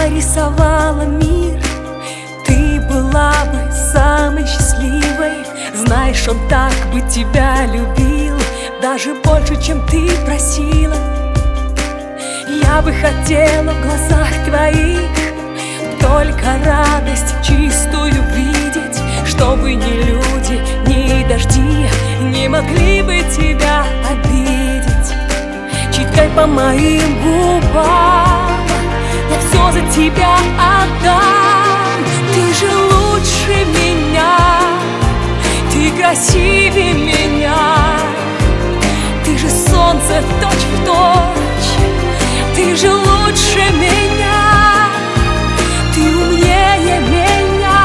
я рисовала мир, ты была бы самой счастливой. Знаешь, он так бы тебя любил, даже больше, чем ты просила. Я бы хотела в глазах твоих только радость чистую видеть, чтобы ни люди, ни дожди не могли бы тебя обидеть. Читай по моим губам, я все за тебя отдам. Ты же лучше меня, ты красивее меня, ты же солнце точь-в-точь, ты же лучше меня, ты умнее меня,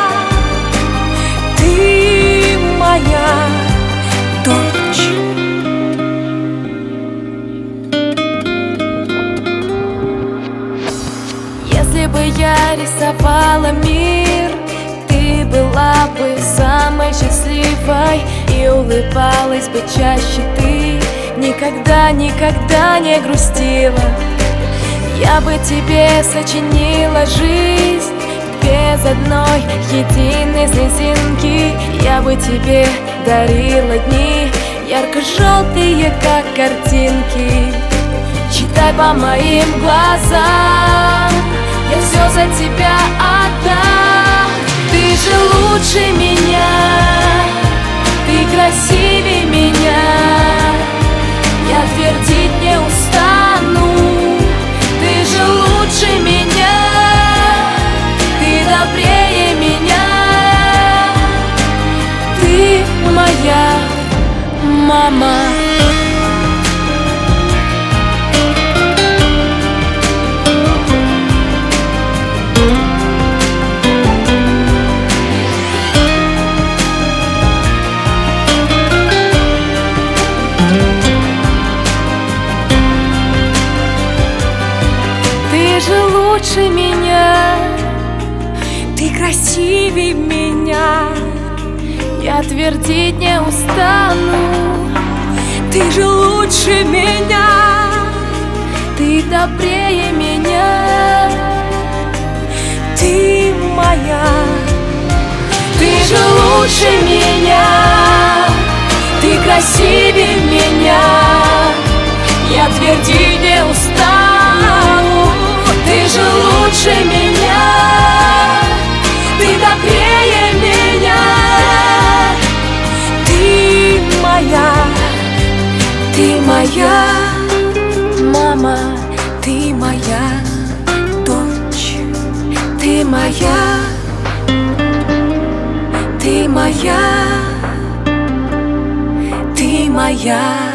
ты моя дочь. Если бы я рисовала мир, ты была бы самой счастливой и улыбалась бы чаще ты. Никогда, никогда не грустила. Я бы тебе сочинила жизнь без одной единой слезинки. Я бы тебе дарила дни ярко-желтые, как картинки. Читай по моим глазам, я все за тебя отдам. Ты же лучше меня, ты красивее меня, я твердить не устану. Ты же лучше меня, ты добрее меня, ты моя мама. Ты же лучше меня, ты красивее меня, я твердить не устану. Ты же лучше меня, ты добрее меня, ты моя. Ты же лучше меня, ты красивее меня, я твердить не устану. Ты же лучше меня, ты добрее меня, ты моя мама, ты моя дочь, ты моя, ты моя, ты моя.